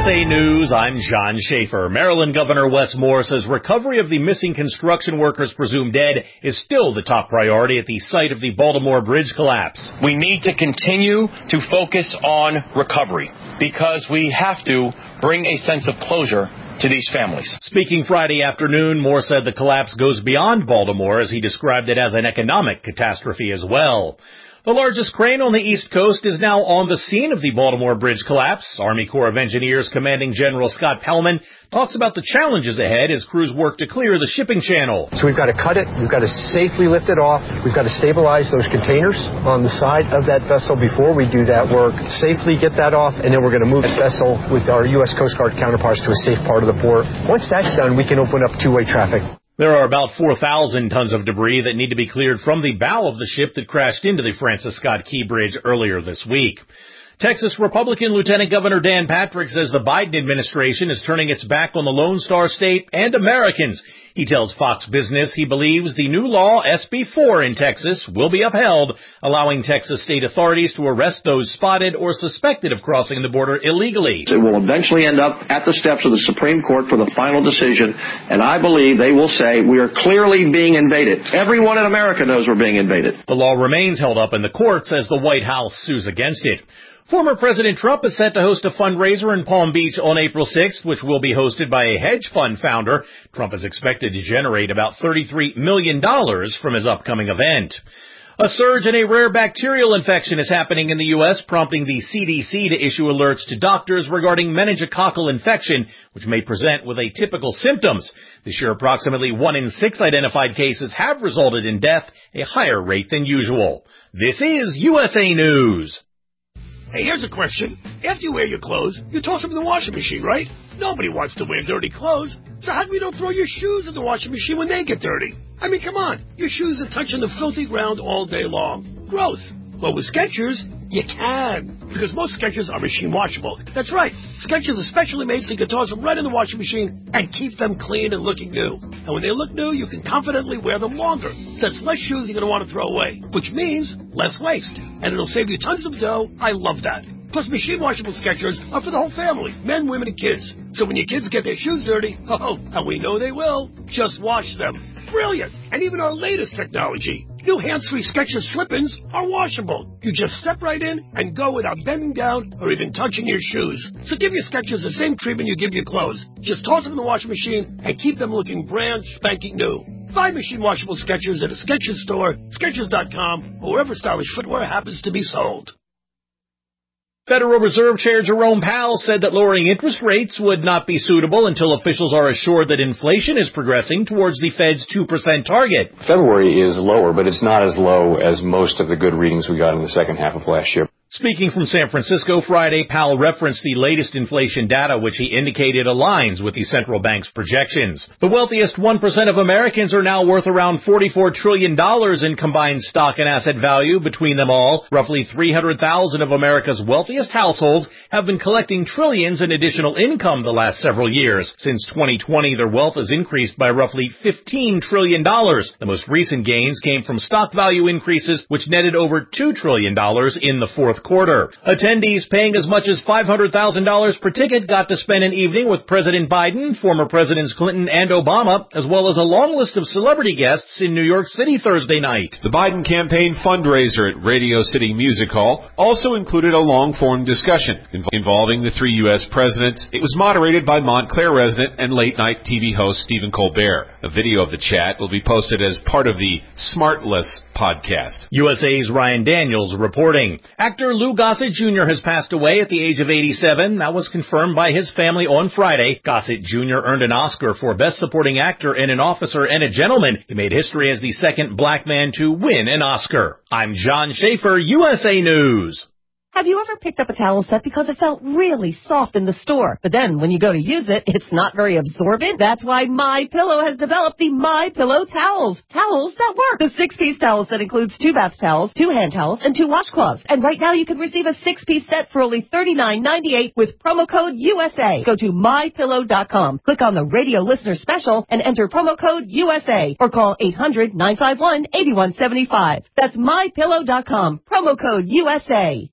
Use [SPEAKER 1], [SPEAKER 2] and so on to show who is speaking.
[SPEAKER 1] USA News, I'm John Schaefer. Maryland Governor Wes Moore says recovery of the missing construction workers presumed dead is still the top priority at the site of the Baltimore Bridge collapse.
[SPEAKER 2] We need to continue to focus on recovery because we have to bring a sense of closure to these families.
[SPEAKER 1] Speaking Friday afternoon, Moore said the collapse goes beyond Baltimore as he described it as an economic catastrophe as well. The largest crane on the East Coast is now on the scene of the Baltimore Bridge collapse. Army Corps of Engineers Commanding General Scott Pellman talks about the challenges ahead as crews work to clear the shipping channel.
[SPEAKER 3] So we've got to cut it, we've got to safely lift it off, we've got to stabilize those containers on the side of that vessel before we do that work, safely get that off, and then we're going to move that vessel with our U.S. Coast Guard counterparts to a safe part of the port. Once that's done, we can open up two-way traffic.
[SPEAKER 1] There are about 4,000 tons of debris that need to be cleared from the bow of the ship that crashed into the Francis Scott Key Bridge earlier this week. Texas Republican Lieutenant Governor Dan Patrick says the Biden administration is turning its back on the Lone Star State and Americans. He tells Fox Business he believes the new law, SB 4 in Texas, will be upheld, allowing Texas state authorities to arrest those spotted or suspected of crossing the border illegally.
[SPEAKER 4] It will eventually end up at the steps of the Supreme Court for the final decision, and I believe they will say we are clearly being invaded. Everyone in America knows we're being invaded.
[SPEAKER 1] The law remains held up in the courts as the White House sues against it. Former President Trump is set to host a fundraiser in Palm Beach on April 6th, which will be hosted by a hedge fund founder. Trump is expected to generate about $33 million from his upcoming event. A surge in a rare bacterial infection is happening in the U.S., prompting the CDC to issue alerts to doctors regarding meningococcal infection, which may present with atypical symptoms. This year, approximately 1 in 6 identified cases have resulted in death, a higher rate than usual. This is USA News.
[SPEAKER 5] Hey, here's a question. After you wear your clothes, you toss them in the washing machine, right? Nobody wants to wear dirty clothes. So how come you don't throw your shoes in the washing machine when they get dirty? I mean, come on. Your shoes are touching the filthy ground all day long. Gross. Well, with Skechers, you can. Because most Skechers are machine washable. That's right. Skechers are specially made so you can toss them right in the washing machine and keep them clean and looking new. And when they look new, you can confidently wear them longer. That's less shoes you're going to want to throw away, which means less waste. And it'll save you tons of dough. I love that. Plus, machine washable Skechers are for the whole family, men, women, and kids. So when your kids get their shoes dirty, and we know they will, just wash them. Brilliant! And even our latest technology, new hands-free Skechers slip-ins are washable. You just step right in and go without bending down or even touching your shoes. So give your Skechers the same treatment you give your clothes. Just toss them in the washing machine and keep them looking brand spanking new. Buy machine washable Skechers at a Skechers store, Skechers.com, or wherever stylish footwear happens to be sold.
[SPEAKER 1] Federal Reserve Chair Jerome Powell said that lowering interest rates would not be suitable until officials are assured that inflation is progressing towards the Fed's 2% target.
[SPEAKER 6] February is lower, but it's not as low as most of the good readings we got in the second half of last year.
[SPEAKER 1] Speaking from San Francisco Friday, Powell referenced the latest inflation data, which he indicated aligns with the central bank's projections. The wealthiest 1% of Americans are now worth around $44 trillion in combined stock and asset value between them all. Roughly 300,000 of America's wealthiest households have been collecting trillions in additional income the last several years. Since 2020, their wealth has increased by roughly $15 trillion. The most recent gains came from stock value increases, which netted over $2 trillion in the fourth quarter. Attendees paying as much as $500,000 per ticket got to spend an evening with President Biden, former Presidents Clinton and Obama, as well as a long list of celebrity guests in New York City Thursday night.
[SPEAKER 7] The Biden campaign fundraiser at Radio City Music Hall also included a long-form discussion involving the 3 U.S. presidents. It was moderated by Montclair resident and late-night TV host Stephen Colbert. A video of the chat will be posted as part of the Smartless podcast.
[SPEAKER 1] USA's Ryan Daniels reporting. Actor Lou Gossett Jr. has passed away at the age of 87. That was confirmed by his family on Friday. Gossett Jr. earned an Oscar for Best Supporting Actor in An Officer and a Gentleman. He made history as the second black man to win an Oscar. I'm John Schaefer, USA News.
[SPEAKER 8] Have you ever picked up a towel set because it felt really soft in the store, but then when you go to use it, it's not very absorbent? That's why MyPillow has developed the MyPillow towels. Towels that work. The 6-piece towel set includes 2 bath towels, 2 hand towels, and 2 washcloths. And right now you can receive a 6-piece set for only $39.98 with promo code USA. Go to MyPillow.com, click on the radio listener special, and enter promo code USA, or call 800-951-8175. That's MyPillow.com, promo code USA.